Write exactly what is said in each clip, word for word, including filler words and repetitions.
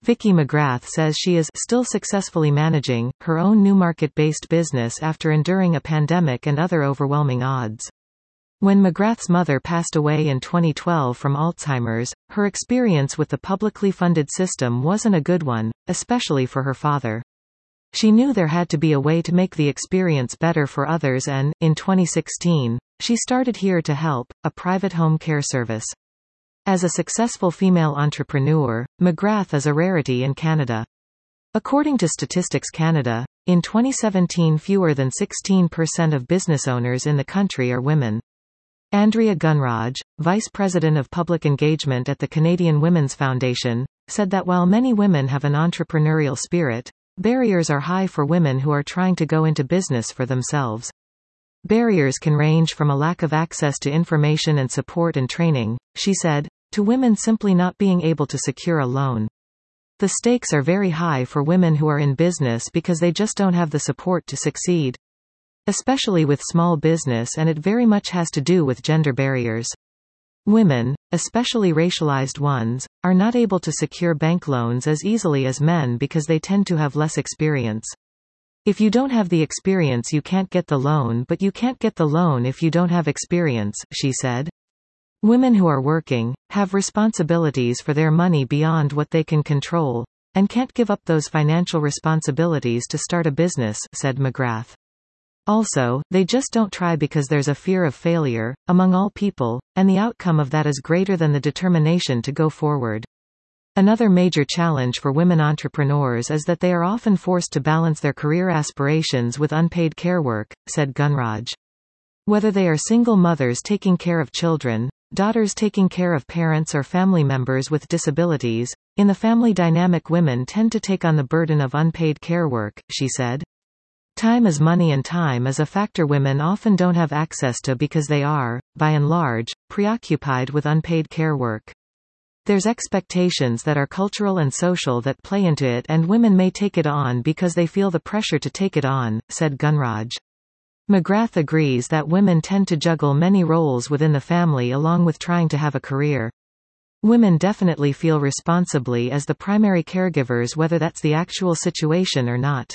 Vicky McGrath says she is still successfully managing her own Newmarket-based business after enduring a pandemic and other overwhelming odds. When McGrath's mother passed away in twenty twelve from Alzheimer's, her experience with the publicly funded system wasn't a good one, especially for her father. She knew there had to be a way to make the experience better for others and, in twenty sixteen, she started Here to Help, a private home care service. As a successful female entrepreneur, McGrath is a rarity in Canada. According to Statistics Canada, in twenty seventeen fewer than sixteen percent of business owners in the country are women. Andrea Gunraj, Vice President of Public Engagement at the Canadian Women's Foundation, said that while many women have an entrepreneurial spirit, barriers are high for women who are trying to go into business for themselves. Barriers can range from a lack of access to information and support and training, she said, to women simply not being able to secure a loan. The stakes are very high for women who are in business because they just don't have the support to succeed. Especially with small business, and it very much has to do with gender barriers. Women, especially racialized ones, are not able to secure bank loans as easily as men because they tend to have less experience. If you don't have the experience, you can't get the loan, but you can't get the loan if you don't have experience, she said. Women who are working, have responsibilities for their money beyond what they can control, and can't give up those financial responsibilities to start a business, said McGrath. Also, they just don't try because there's a fear of failure, among all people, and the outcome of that is greater than the determination to go forward. Another major challenge for women entrepreneurs is that they are often forced to balance their career aspirations with unpaid care work, said Gunraj. Whether they are single mothers taking care of children, daughters taking care of parents or family members with disabilities, in the family dynamic women tend to take on the burden of unpaid care work, she said. Time is money, and time is a factor women often don't have access to because they are, by and large, preoccupied with unpaid care work. There's expectations that are cultural and social that play into it, and women may take it on because they feel the pressure to take it on, said Gunraj. McGrath agrees that women tend to juggle many roles within the family along with trying to have a career. Women definitely feel responsibly as the primary caregivers, whether that's the actual situation or not.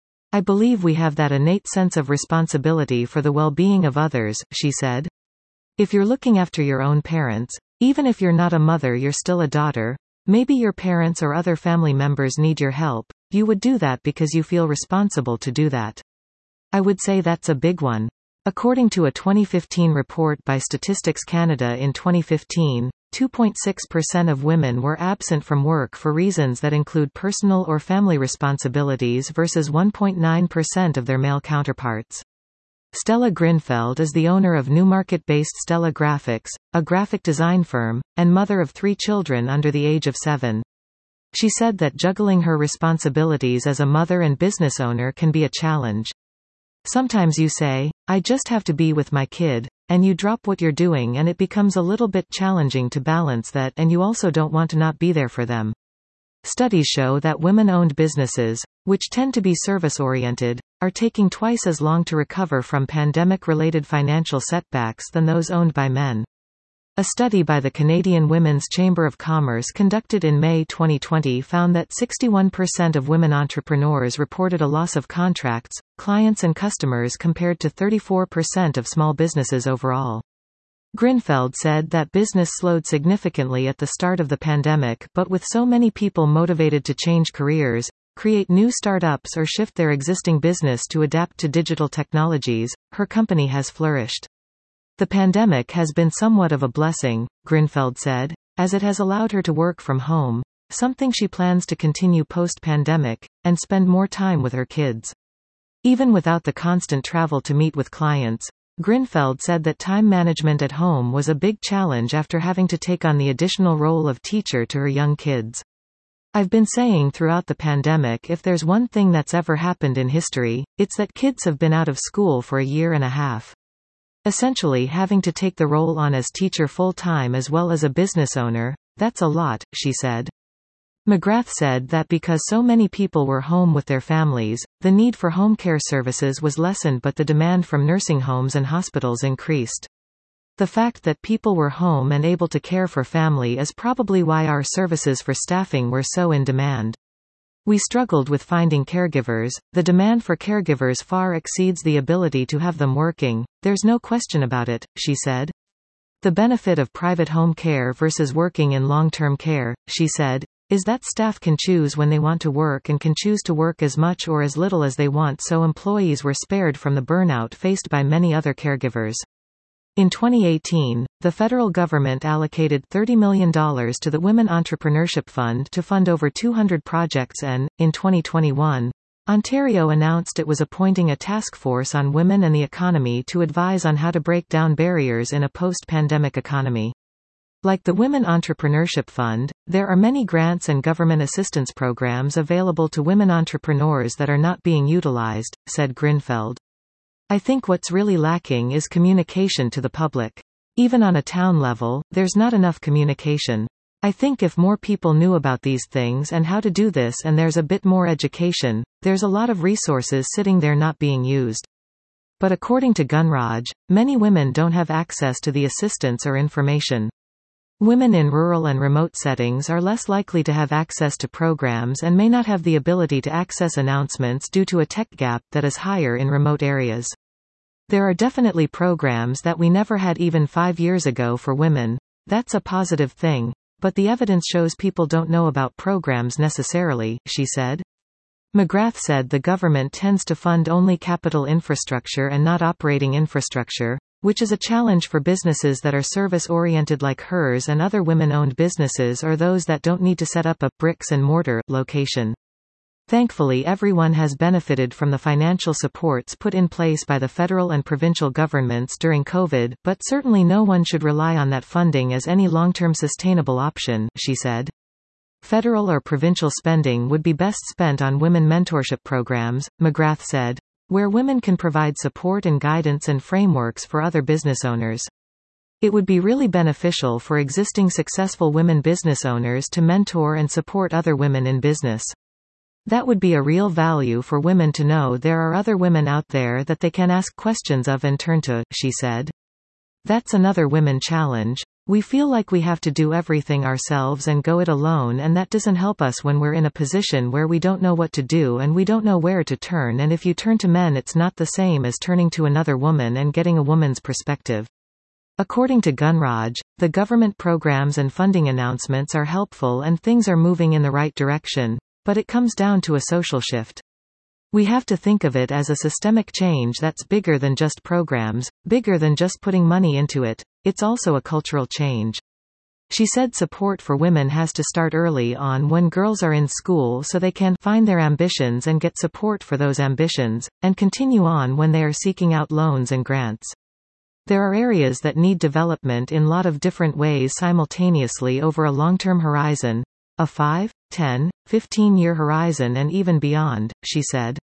I believe we have that innate sense of responsibility for the well-being of others, she said. If you're looking after your own parents, even if you're not a mother, you're still a daughter, maybe your parents or other family members need your help, you would do that because you feel responsible to do that. I would say that's a big one. According to a twenty fifteen report by Statistics Canada, in twenty fifteen, two point six percent of women were absent from work for reasons that include personal or family responsibilities versus one point nine percent of their male counterparts. Stella Grinfeld is the owner of Newmarket-based Stella Graphics, a graphic design firm, and mother of three children under the age of seven. She said that juggling her responsibilities as a mother and business owner can be a challenge. Sometimes you say, I just have to be with my kid, and you drop what you're doing, and it becomes a little bit challenging to balance that, and you also don't want to not be there for them. Studies show that women-owned businesses, which tend to be service-oriented, are taking twice as long to recover from pandemic-related financial setbacks than those owned by men. A study by the Canadian Women's Chamber of Commerce conducted in May twenty twenty found that sixty-one percent of women entrepreneurs reported a loss of contracts, clients and customers compared to thirty-four percent of small businesses overall. Grinfeld said that business slowed significantly at the start of the pandemic, but with so many people motivated to change careers, create new startups or shift their existing business to adapt to digital technologies, her company has flourished. The pandemic has been somewhat of a blessing, Grinfeld said, as it has allowed her to work from home, something she plans to continue post-pandemic, and spend more time with her kids. Even without the constant travel to meet with clients, Grinfeld said that time management at home was a big challenge after having to take on the additional role of teacher to her young kids. I've been saying throughout the pandemic, if there's one thing that's ever happened in history, it's that kids have been out of school for a year and a half. Essentially having to take the role on as teacher full-time as well as a business owner, that's a lot, she said. McGrath said that because so many people were home with their families, the need for home care services was lessened, but the demand from nursing homes and hospitals increased. The fact that people were home and able to care for family is probably why our services for staffing were so in demand. We struggled with finding caregivers. The demand for caregivers far exceeds the ability to have them working. There's no question about it, she said. The benefit of private home care versus working in long-term care, she said, is that staff can choose when they want to work and can choose to work as much or as little as they want, so employees were spared from the burnout faced by many other caregivers. In twenty eighteen, the federal government allocated thirty million dollars to the Women Entrepreneurship Fund to fund over two hundred projects and, in twenty twenty-one, Ontario announced it was appointing a task force on women and the economy to advise on how to break down barriers in a post-pandemic economy. Like the Women Entrepreneurship Fund, there are many grants and government assistance programs available to women entrepreneurs that are not being utilized, said Grinfeld. I think what's really lacking is communication to the public. Even on a town level, there's not enough communication. I think if more people knew about these things and how to do this, and there's a bit more education, there's a lot of resources sitting there not being used. But according to Gunraj, many women don't have access to the assistance or information. Women in rural and remote settings are less likely to have access to programs and may not have the ability to access announcements due to a tech gap that is higher in remote areas. There are definitely programs that we never had even five years ago for women. That's a positive thing. But the evidence shows people don't know about programs necessarily, she said. McGrath said the government tends to fund only capital infrastructure and not operating infrastructure, which is a challenge for businesses that are service-oriented like hers and other women-owned businesses, or those that don't need to set up a bricks-and-mortar location. Thankfully, everyone has benefited from the financial supports put in place by the federal and provincial governments during COVID, but certainly no one should rely on that funding as any long-term sustainable option, she said. Federal or provincial spending would be best spent on women mentorship programs, McGrath said, where women can provide support and guidance and frameworks for other business owners. It would be really beneficial for existing successful women business owners to mentor and support other women in business. That would be a real value for women to know there are other women out there that they can ask questions of and turn to, she said. That's another women challenge. We feel like we have to do everything ourselves and go it alone, and that doesn't help us when we're in a position where we don't know what to do and we don't know where to turn, and if you turn to men it's not the same as turning to another woman and getting a woman's perspective. According to Gunraj, the government programs and funding announcements are helpful and things are moving in the right direction, but it comes down to a social shift. We have to think of it as a systemic change that's bigger than just programs, bigger than just putting money into it. It's also a cultural change. She said support for women has to start early on when girls are in school so they can find their ambitions and get support for those ambitions, and continue on when they are seeking out loans and grants. There are areas that need development in a lot of different ways simultaneously over a long-term horizon, a five, ten, fifteen-year horizon and even beyond, she said.